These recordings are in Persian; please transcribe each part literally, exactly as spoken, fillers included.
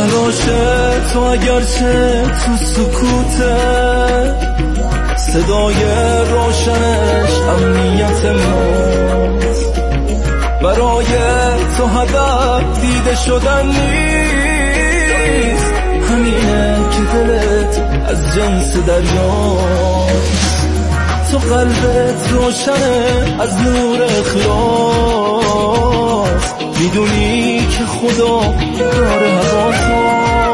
تلاش تو اگرچه تو سکوته، صدای روشنش امنیت ماست. برای تو هدف دیده شدن نیست، همینه که دلت از جنس دریاست. تو قلبت روشنه از نور اخلاص، میدونی که خدا داره هواتو.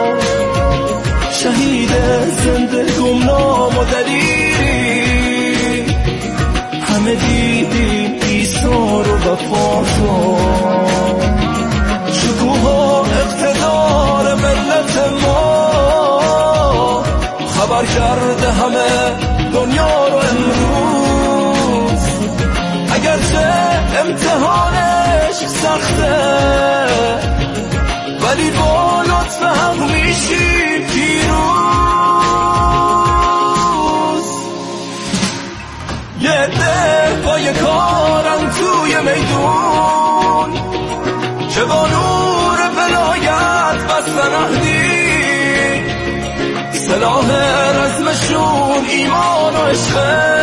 شهید زنده گمنام و دلیری، همه دیدیم ایثار و وفاتو. شکوه و اقتدار ملت ما خبر کرده همه دنیا رو امروز. اگرچه امتحانش سخته، ولی با لطف حق میشی پیروز. یه عده پای کارن توی میدون، چه با نور ولایت بستن عهدی. سلاح رزمشون ایمان و عشقه،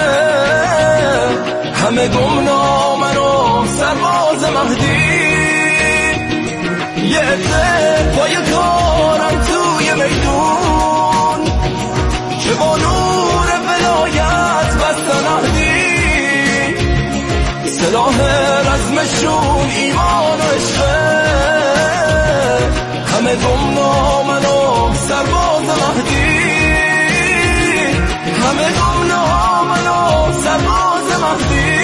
همه گمنامن و سرباز مهدی. یه عده پای کارن توی میدون، که با نور ولایت بستن عهدی. سلاح رزمشون ایمان و عشقه، همه گمنامن و سرباز مهدی. همه گمنامن و سرباز مهدی.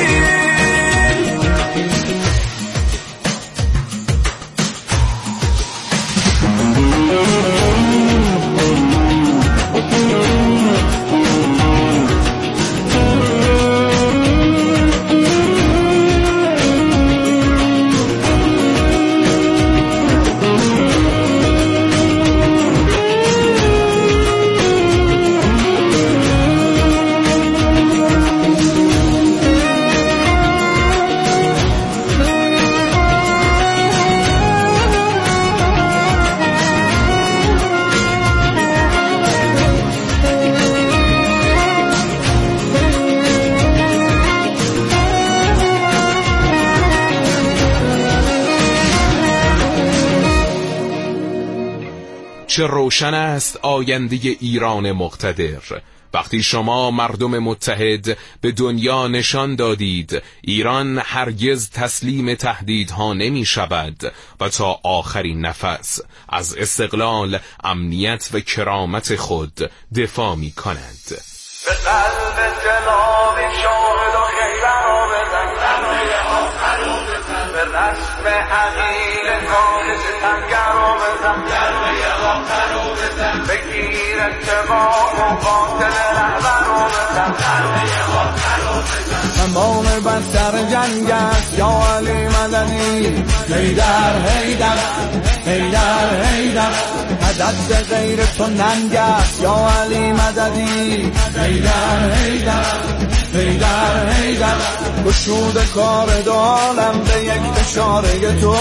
چه روشن است آینده ایران مقتدر، وقتی شما مردم متحد به دنیا نشان دادید ایران هرگز تسلیم تهدیدها نمی شود و تا آخرین نفس از استقلال، امنیت و کرامت خود دفاع می کند. به قلب جناب شاهد و خیران بزن، به رسم عقیل کان ستمگر رو بزن، بگیر انتقام و قاتل رهبر رو بزن. تمام بدتر جنگ است یا علی مدنی. حیدر حیدر حیدر حیدر، عدد غیر تو ننگ است یا علی مددی. حیدر حیدر حیدر حیدر، گشود کار دو عالم به یک اشاره تو.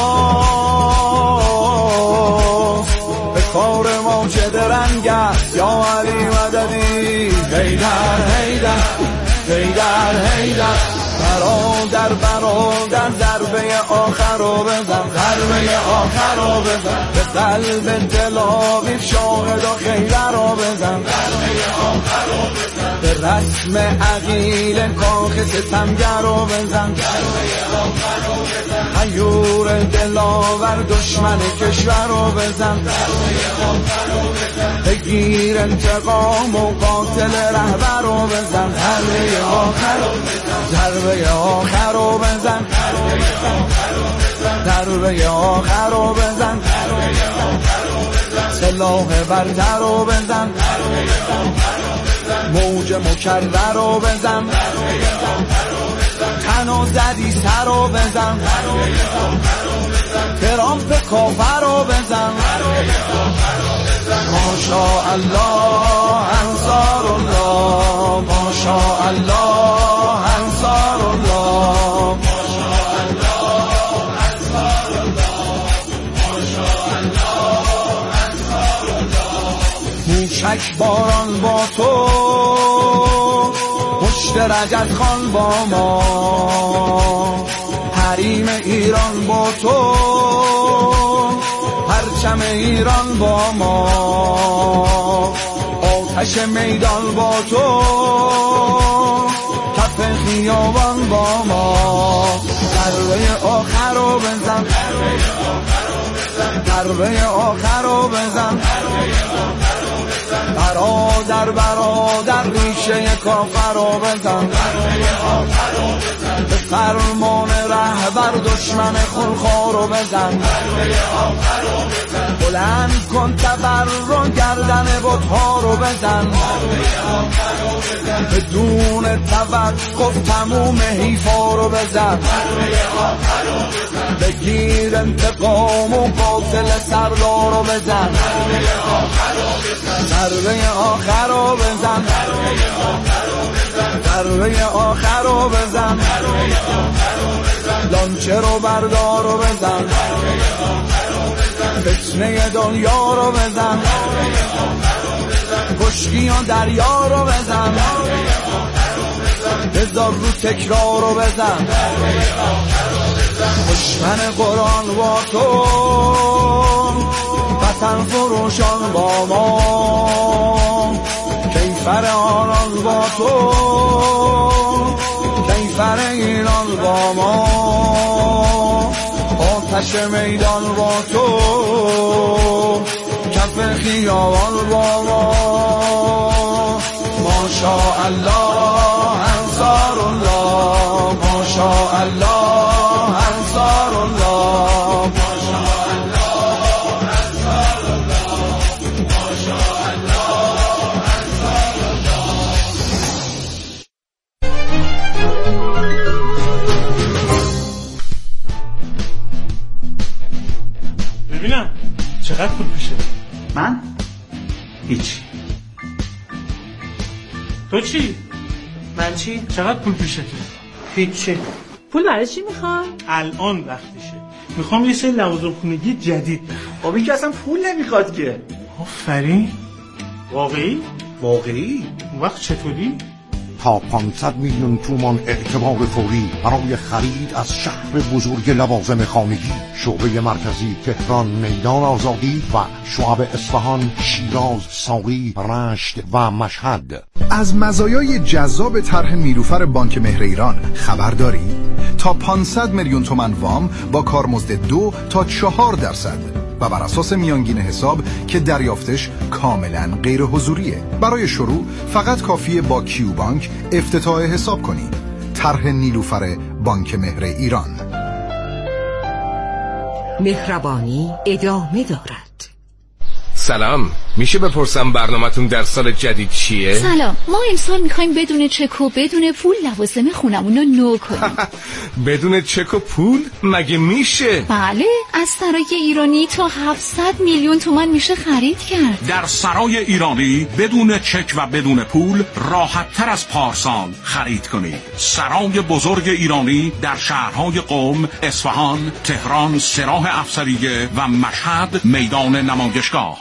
به کار ما چه درنگ است یا علی مددی. حیدر حیدر حیدر حیدر، برادر برادر ضربه آخر رو بزن، ضربه آخر رو بزن. به قلب تلاویف شاهد و خیبر رو بزن، ضربه آخر رو بزن. به رسم عقیل کاخ ستمگر رو بزن، ضربه آخر رو بزن. غیور دلاور دشمن کشور رو بزن، ضربه آخر رو بزن. بگیر انتقام و قاتل رهبر رو بزن، ضربه آخر رو بزن. ضربه آخر رو بزن، ضربه آخر رو بزن. سلاح برتر رو بزن، موج مکرر رو بزن. تنو زدی سر رو بزن، ترامپ کافر رو بزن. ماشاءالله انصار الله، ماشاءالله انصار الله، ماشاءالله انصار الله، ماشاءالله انصار چشک باران با تو، پشت رجب خان با ما، حریم ایران با تو، پرچم ایران با ما، آتش میدان با تو، کف خیابان با ما. ضربه آخر رو بزن، ضربه آخر رو بزن، برادر برادر ریشه کافر رو بزن، به فرمان رهبر دشمن خونخوار رو بزن، بلند کن تبر رو گردن بت‌ها رو بزن، بدون توقف تموم حیفا رو بزن، بگیر انتقام و قاتل سردار رو بزن، ضربه آخر رو بزن، ضربه آخر رو بزن، لانچه رو بردار رو بزن، فتنه دنیا رو بزن، کشتیان دریا رو بزن، بذار رو تکرار رو بزن، دشمن قرآن با تو، وطن فروشان با ما، کیفر آنان با تو، کیفر ایران با ما، آتش میدان با تو، کف خیابان با ما. ماشاءالله انصار الله، ماشاءالله انصار الله، ماشاءالله انصار الله، ماشاءالله انصار الله. ببینم چقدر پول پیشه؟ من؟ هیچ. تو چی؟ من چی؟ چقدر پول پیشه تو؟ هیچی. پول برای چی میخوای؟ الان وقتشه. میخوام یه سری لوازم خونگی جدید بخرم. خب این که اصلا پول نمیخواد که. آفرین. واقعی؟ واقعی؟ اون وقت چطوری؟ تا پانصد میلیون تومان اعتبار فوری برای خرید از شهر بزرگ لوازم خانگی، شعبه مرکزی تهران میدان آزادی و شعب اصفهان، شیراز، ساقی، رشت و مشهد. از مزایای جذاب طرح نیلوفر بانک مهر ایران خبر داری؟ تا پانصد میلیون تومان وام با کارمزد دو تا چهار درصد و بر اساس میانگین حساب که دریافتش کاملا غیر حضوریه. برای شروع فقط کافیه با کیو بانک افتتاح حساب کنی. طرح نیلوفر بانک مهر ایران. مهربانی ادامه دارد. سلام، میشه بپرسم برنامه‌تون در سال جدید چیه؟ سلام، ما امسال میخوایم بدون چک و بدون پول لوازم خونمون رو نو کنیم. بدون چک و پول؟ مگه میشه؟ بله، از سرای ایرانی تا هفتصد میلیون تومان میشه خرید کرد. در سرای ایرانی بدون چک و بدون پول راحت تر از پارسال خرید کنید. سرای بزرگ ایرانی در شهرهای قم، اصفهان، تهران، سراح افسریه و مشهد میدان نمایشگاه.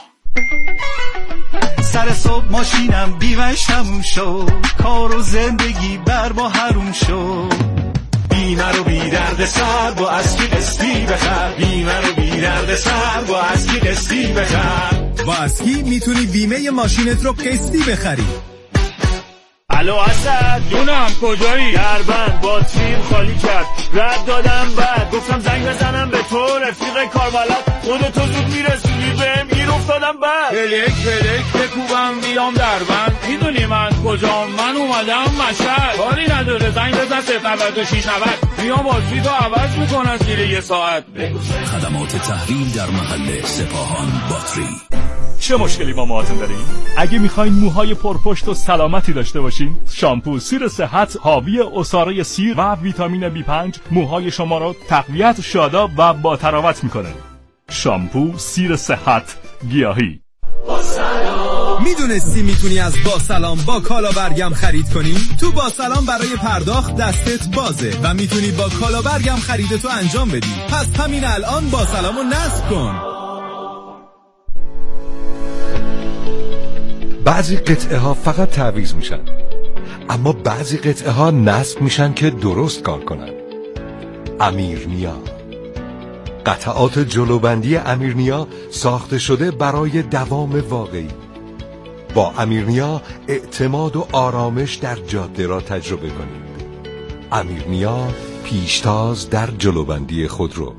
سر صبح ماشینم بیمش تموم شد، کار و زندگی بر با حروم شد، بیمه رو بی درد سر با از کی قسطی بخر، بیمه رو بی درد سر با از کی قسطی بخر. با از کی میتونی بیمه ماشینت رو قسطی بخری. الو اسد، جونم کجایی؟ دربند باتریم خالی کرد، رد دادم بعد گفتم زنگ بزنم به تو رفیق کاربلد، خودتو زود میرسونی بهم گیر افتادم بعد پلک پلک بکوبم بیام دربند، میدونی من کجام؟ من اومدم مشهد، کاری نداره زنگ بزن صفر نود و شش نود میام باتری تو عوض میکنن زیر یه ساعت. خدمات تحویل در محل سپاهان باتری. چه مشکلی با موهاتون دارین؟ اگه میخواین موهای پرپشت و سلامتی داشته باشین، شامپو سیر صحت حاوی عصاره سیر و ویتامین بی پنج موهای شما رو تقویت، شاداب و با تراوت میکنه. شامپو سیر صحت گیاهی. میدونستی میتونی از با سلام با کالا برگم خرید کنی؟ تو با سلام برای پرداخت دستت بازه و میتونی با کالا برگم خریدتو انجام بدی. پس همین الان با سلامو نصب کن. بعضی قطعه ها فقط تعویض میشن، اما بعضی قطعه ها نصب میشن که درست کار کنن. امیرنیا، قطعات جلوبندی امیرنیا ساخته شده برای دوام واقعی. با امیرنیا اعتماد و آرامش در جاده را تجربه کنید. امیرنیا، پیشتاز در جلوبندی خودرو.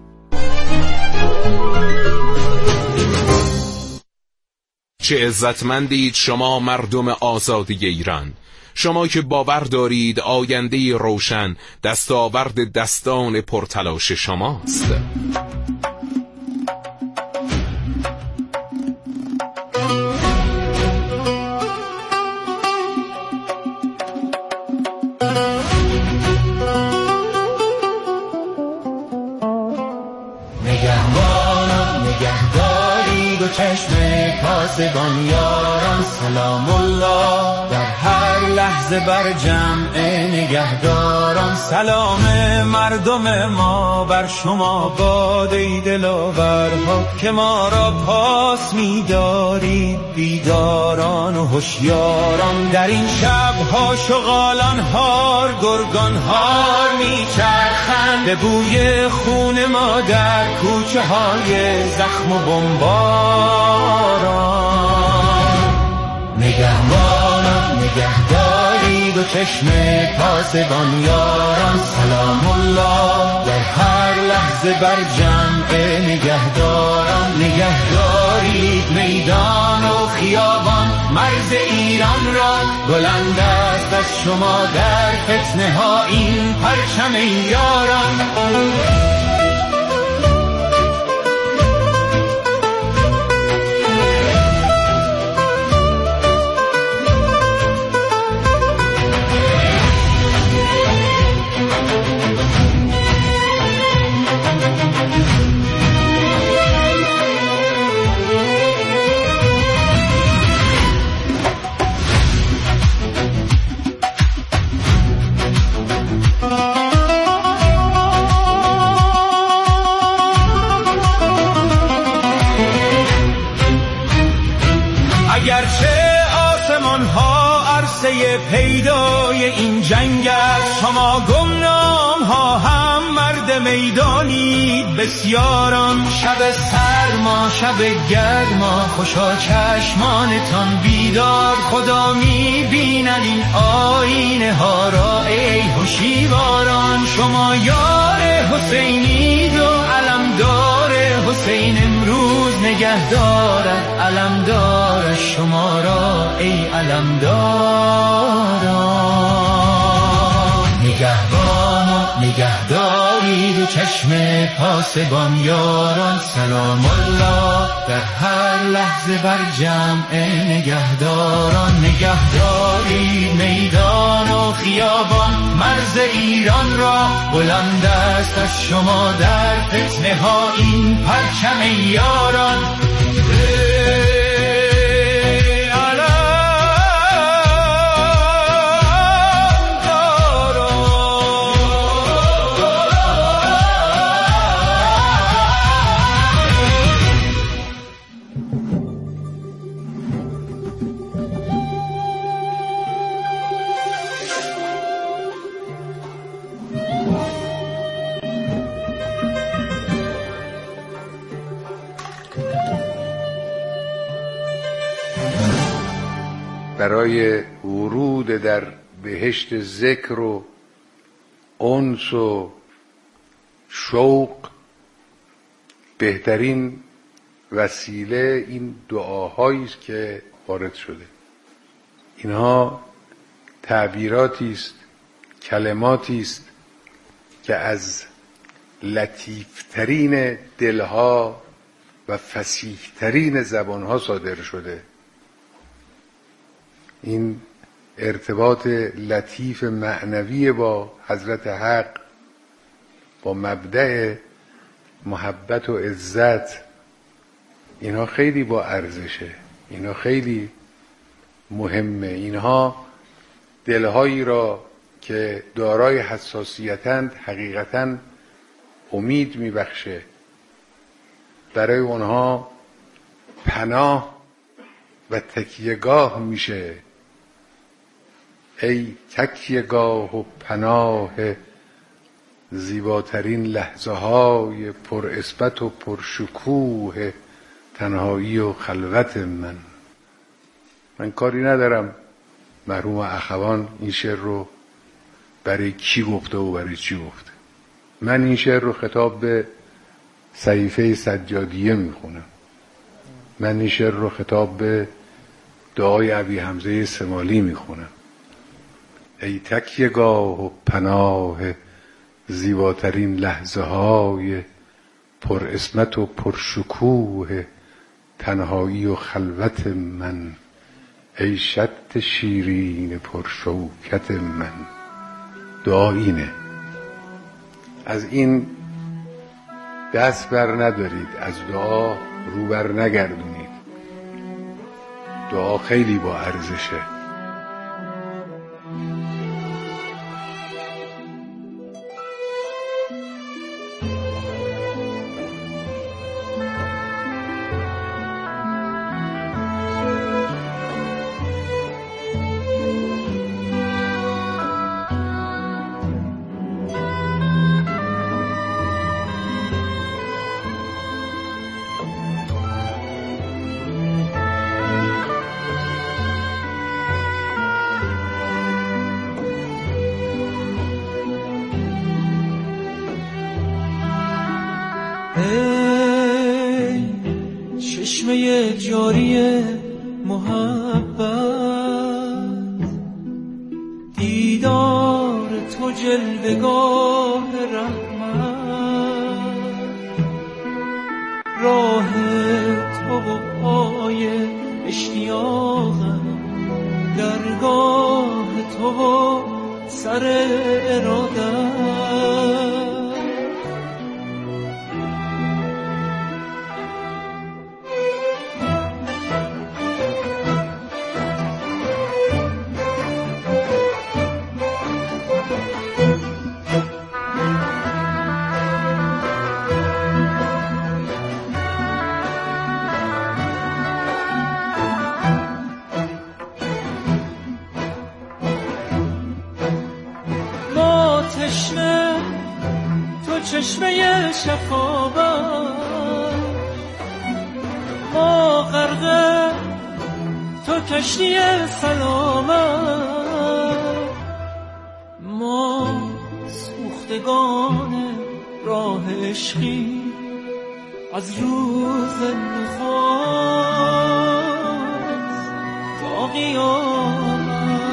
چه عزتمندید شما مردم آزادی ایران، شما که باور دارید آینده روشن دستاورد دستان پرتلاش شماست. نگهبانم نگهدارید و چشم پاسبان یاران، سلام الله در هر لحظه بر جمع نگهداران. سلام مردم ما بر شما باد ای دلاورها، که ما را پاس می‌دارید بیداران و هوشیاران. در این شب‌ها شغالان هار گرگان هار میچرخند، به بوی خون ما در کوچه های زخم و بمباران. نگهبانم نگهدارید و چشم پاسبان یاران، سلام الله در هر لحظه بر جمع نگهداران. نگهدارید میدان و خیابان، مرز ایران را بلند است از شما در فتنه ها این پرچم یاران. پیدای این جنگ است، شما گمنام ها هم مرد میدانید بسیاران. شب سرما شب گرما خوشا چشمانتان بیدار، خدا می بینن این آینه ها را ای هوشیواران. شما یار حسینید و علمدار حسین امروز نگه دارد علمدار شما را ای علمداران. نگهبان و نگهدارید و چشم پاسبان یاران، سلام الله در هر لحظه بر جمع نگهداران. نگهدارید میدان و خیابان، مرز ایران را بلند است از شما در فتنه ها این پرچم یاران. برای ورود در بهشت ذکر و انس و شوق بهترین وسیله این دعاهایی است که وارد شده. اینها تعبیراتی است، کلماتی است که از لطیفترین دلها و فصیحترین زبانها صادر شده. این ارتباط لطیف معنوی با حضرت حق، با مبدأ محبت و عزت، اینها خیلی با ارزشه، اینها خیلی مهمه. اینها دلهایی را که دارای حساسیتند حقیقتاً امید میبخشه، برای اونها پناه و تکیهگاه میشه. ای تکیهگاه و پناه زیباترین لحظه های پر اسبت و پر شکوه تنهایی و خلوت من. من کاری ندارم مرحوم اخوان این شعر رو برای کی گفته و برای چی گفته. من این شعر رو خطاب به صحیفه سجادیه میخونم. من این شعر رو خطاب به دعای ابی حمزه سمالی میخونم. ای تکیهگاه و پناه زیباترین لحظه های پر اسمت و پر شکوه تنهایی و خلوت من. ای شط شیرین پر شوکت من. دعا اینه. از این دست بر ندارید، از دعا رو بر نگردونید. دعا خیلی با ارزشه. ای چشمه جاری محبت، دیدار تو جلوگاه رحمت، راه تو و پای اشتیاقم، درگاه تو و سر ارادت. چشمه شفابت، ما غرقه تو کشتی سلامت، ما سوختگان راه عشقی از روز نخست تا قیامت.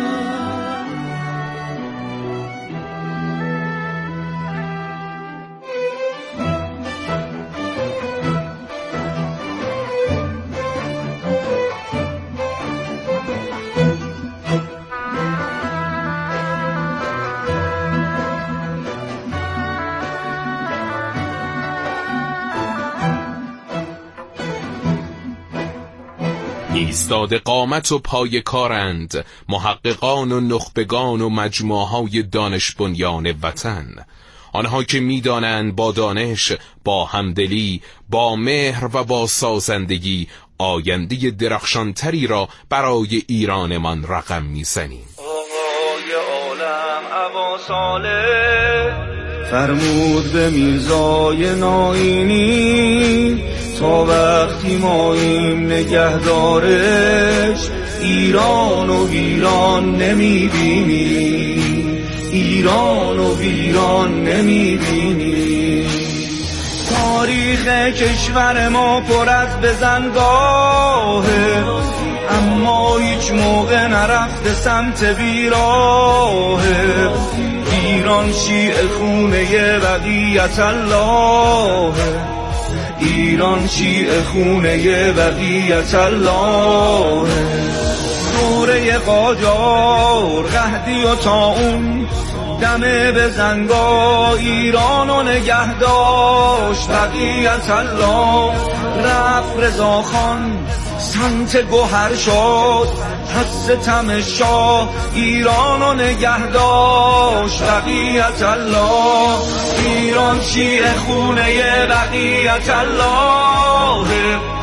ایستاده قامت و پای کارند محققان و نخبگان و مجموعه‌های دانش بنیان وطن، آنها که می‌دانند با دانش، با همدلی، با مهر و با سازندگی آینده درخشانتری را برای ایرانمان رقم می‌زنیم. آقای عالم ابا صالح فرمود به میرزای ناینی تا وقتی ماییم نگهدارش ایران و ویران نمیبینی، ایران و ویران نمیبینی. تاریخ کشور ما پر از بزنگاهه، اما هیچ موقع نرفته سمت بیراهه. ایران شیعه خونه بقیت الله، ایران شیعه خونه بقیت الله. دوره قاجار قحطی و طاعون دمه به زنگا ایران و نگه داشت بقیت الله. رفت رضاخان سمت گوهر شد، پس ستم شاه ایران و نگه داشت بقیت الله. ایران شیعه خونه بقیت الله،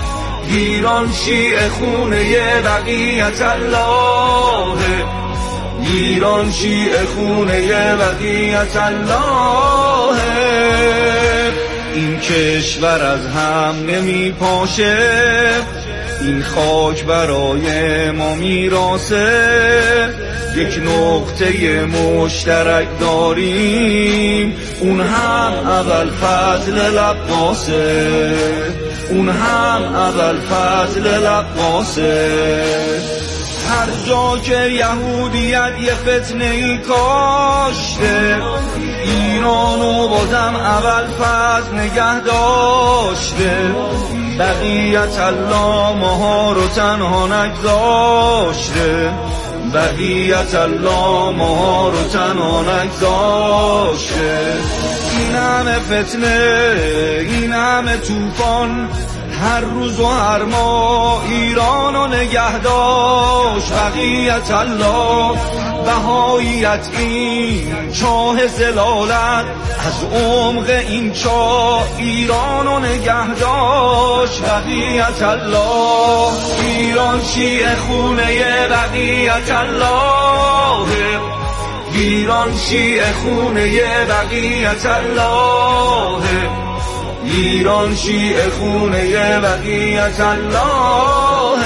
ایران شیعه خونه بقیت الله، ایران شیعه خونه بقیت الله. این کشور از هم نمی پاشه، این خاک برای ما میراثه. یک نقطه مشترک داریم، اون هم ابوالفضل العباسه، اون هم ابوالفضل العباسه. هر جا که یهودیت یه فتنه ای کاشته، ایرانو بازم ابوالفضل نگه داشته. بقیت الله ماها رو تنها نگذاشته، بقیت الله ماها رو تنها نگذاشته. این همه فتنه، این همه طوفان، هر روز و هر ماه ایرانو نگه داشت. بقیت الله بهاییت این چاه زلالت، از عمق این چاه ایرانو نگه داشت. بقیت الله ایران شیعه خونه بقیت الله، ایران شیعه خونه بقیت الله، ایران شیعه خونه بقیت الله.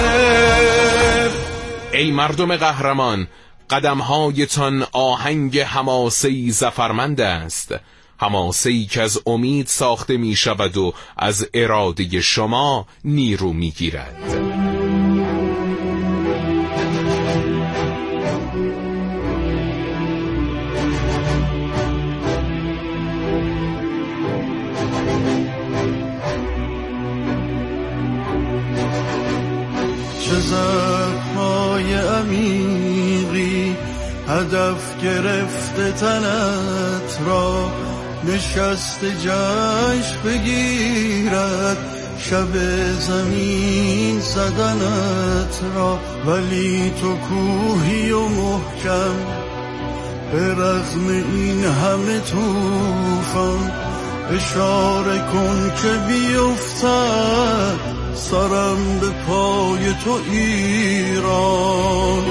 ای مردم قهرمان، قدمهایتان آهنگ حماسه‌ای زفرمند است، حماسه‌ای که از امید ساخته می شود و از اراده شما نیرو می گیرد. چه زخم‌های عمیقی هدف گرفته تنت را، نشست جشن بگیرد شب زمین زدنت را. ولی تو کوهی و محکم به رغم این همه طوفان، اشاره کن که بیفتد سرم به پای تو ایران.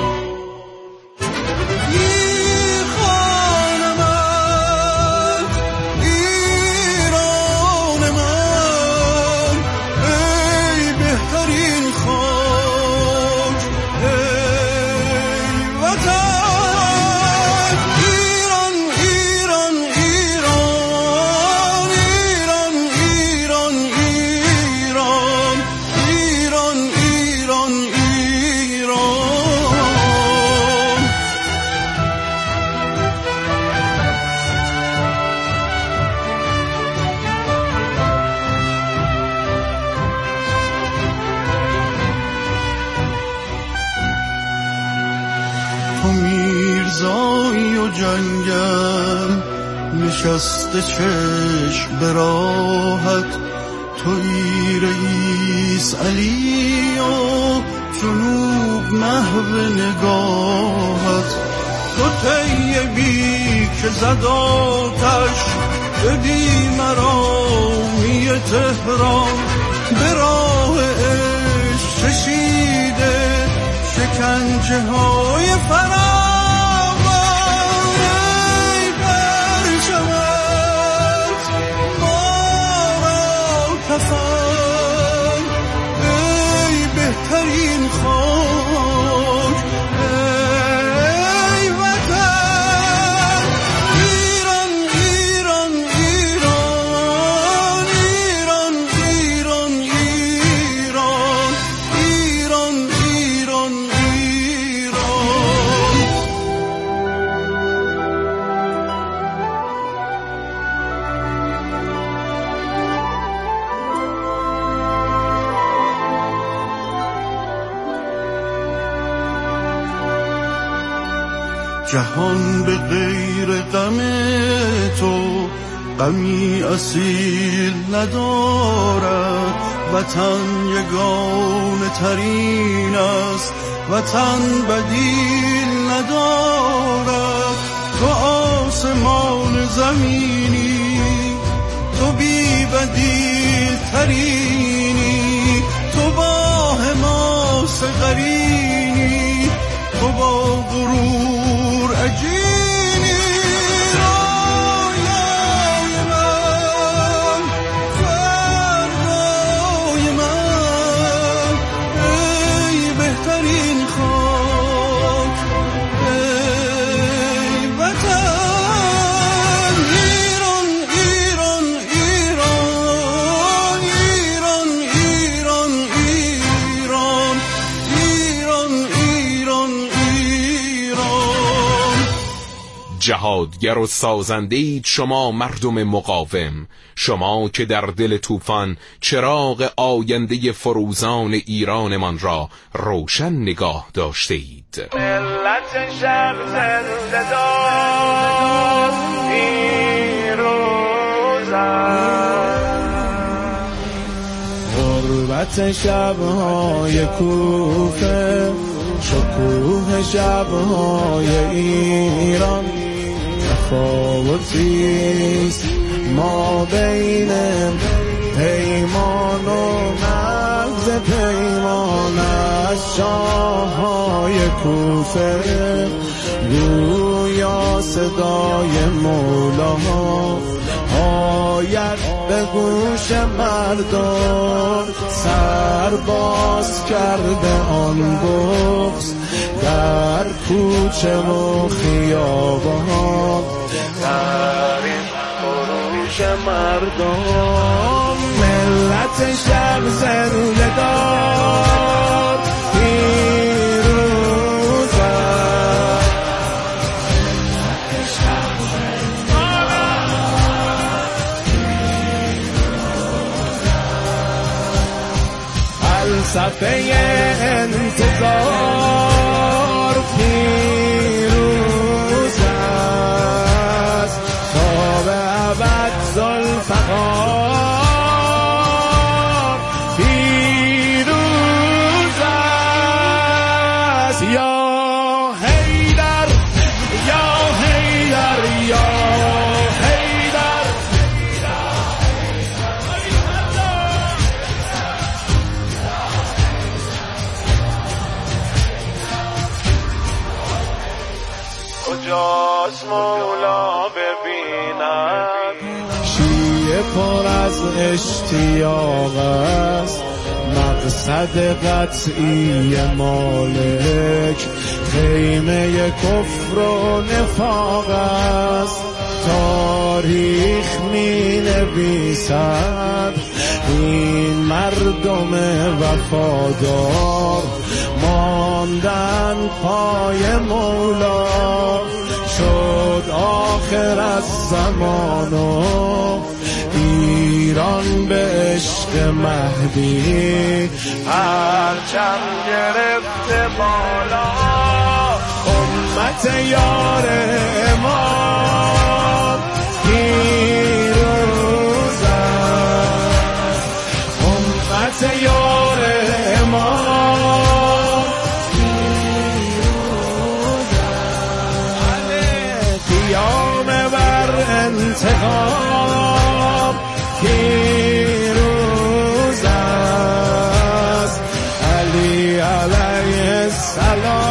تو میرزایی و جنگل نشسته چشم به راحت، توی رئیس علی و جنوب محو نگاهت. تو طیبی که زد آتش به بیمرامی تهران، به راه عشق کشیده شکنجه های فراوان. ای پرچمت ما را کفن، ای بهترین خاک، ای وطن. ایران ایران ایران ایران ایران ایران ایران جهان به غیر غم تو غمی اصیل ندارد. وطن یگانه ترین است، وطن بدیل ندارد. تو آسمان زمینی، تو بی بدیل ترینی، تو با قرینی تو با غرور عجینی رویای من فردای من ای بهترین خاک ای وطن ایران ایران ایران ایران ایران ایران ایران ایران جهادگر و سازنده‌اید شما مردم مقاوم، شما که در دل طوفان چراغ آینده فروزان ایرانمان را روشن نگاه داشته اید. ملت شب زنده دار پیروز غربت شب‌های کوفه، شکوه شب‌های ایران، تفاوتیست ما بین پیمان و نقض پیمان. از شاه‌های کوفه گویا صدای مولاها آید به گوش مردم، سر باز کرده آن بغض در کوچه و خیابان، در این خروش مردم. ملت شب زنده دار پیروز فلسفه انتظار پیروز است تا به ابد ذوالفقار پیروز است. یا حیدر یا حیدر یا حیدر کجاست مولا ببینم، شیعه پر از اشتیاق است، مقصد قطعی مالک خیمه کفر و نفاق است. تاریخ می نویسد این مردم وفادار ماندن پای مولا، شد آخر از زمان و ایران به عشق مهدی پرچم گرفته بالا. امت یار امام پیروز است، امت یار امام پیروز است. قیام بر انتقام پیروز است، علی علیه السلام